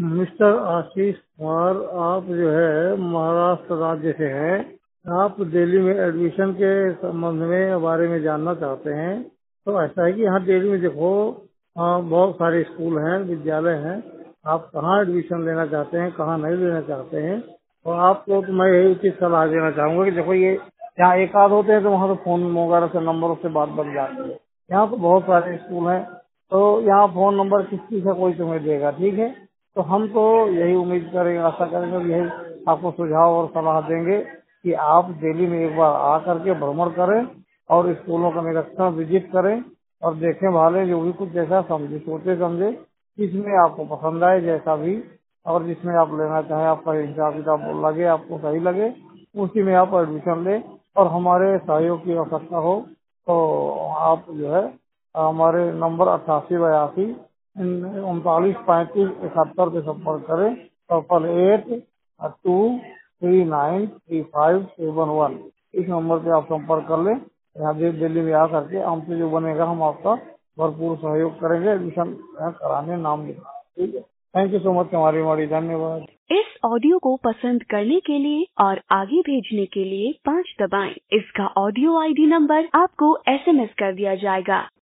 Mister Ashish Kumar, आप जो है महाराष्ट्र राज्य से हैं। आप दिल्ली में एडमिशन के संबंध में बारे में जानना चाहते हैं। तो ऐसा है कि यहाँ दिल्ली में देखो, बहुत सारे स्कूल हैं, विद्यालय हैं। आप कहाँ एडमिशन लेना चाहते हैं, कहाँ नहीं लेना चाहते हैं। और आपको तो मैं यही चीज सलाह देना चाहूंगा कि देखो, ये यहाँ एक आध होते हैं तो वहाँ तो फोन वगैरह से नंबरों से बात बन जाती है। यहाँ तो बहुत सारे स्कूल हैं, तो यहाँ फोन नंबर किसी से कोई तुम्हें देगा, ठीक है। तो हम तो यही उम्मीद करेंगे, आशा करेंगे, यही आपको सुझाव और सलाह देंगे कि आप दिल्ली में एक बार आ करके भ्रमण करें और स्कूलों का निरीक्षण विजिट करें और देखें भाले जो भी कुछ जैसा समझे, सोचे समझे, जिसमें आपको पसंद आए, जैसा भी और जिसमें आप लेना चाहें, आपका हिसाब किताब लगे, आपको सही लगे, उसी में आप एडमिशन लें। और हमारे सहयोग की आवश्यकता हो तो आप जो है हमारे नंबर 8882 39 35 71 पे संपर्क करें। 8823933571 इस नंबर पे आप संपर्क कर लें। यहाँ दिल्ली में आकर के हमसे जो बनेगा हम आपका भरपूर सहयोग करेंगे एडमिशन कराने, नाम लिखवाने। ठीक है, थैंक यू सो मच हमारी बड़ी, धन्यवाद। इस ऑडियो को पसंद करने के लिए और आगे भेजने के लिए 5 दबाएं। इसका ऑडियो आईडी नंबर आपको SMS कर दिया जाएगा।